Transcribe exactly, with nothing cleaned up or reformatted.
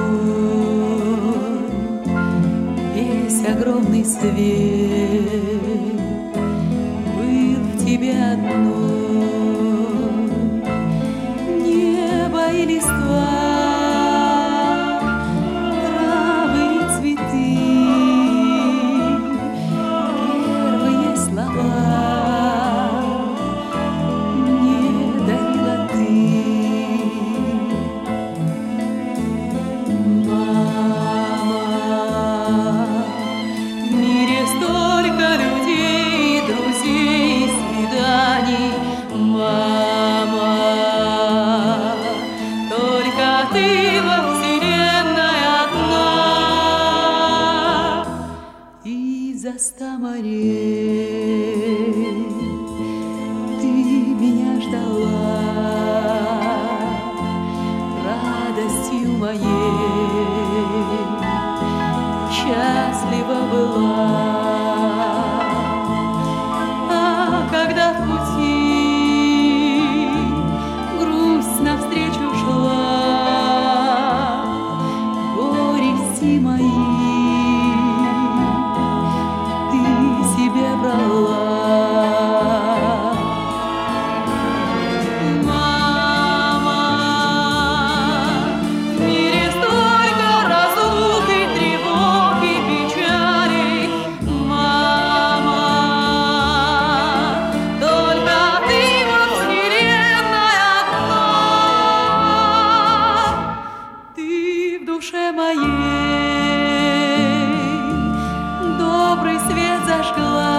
весь огромный свет был в тебе одной. Небо и листва, травы и цветы, первые слова за ста морей. Ты меня ждала радостью моей, счастлива была. А когда в пути грусть навстречу шла, горести мои моей добрый свет зажгла.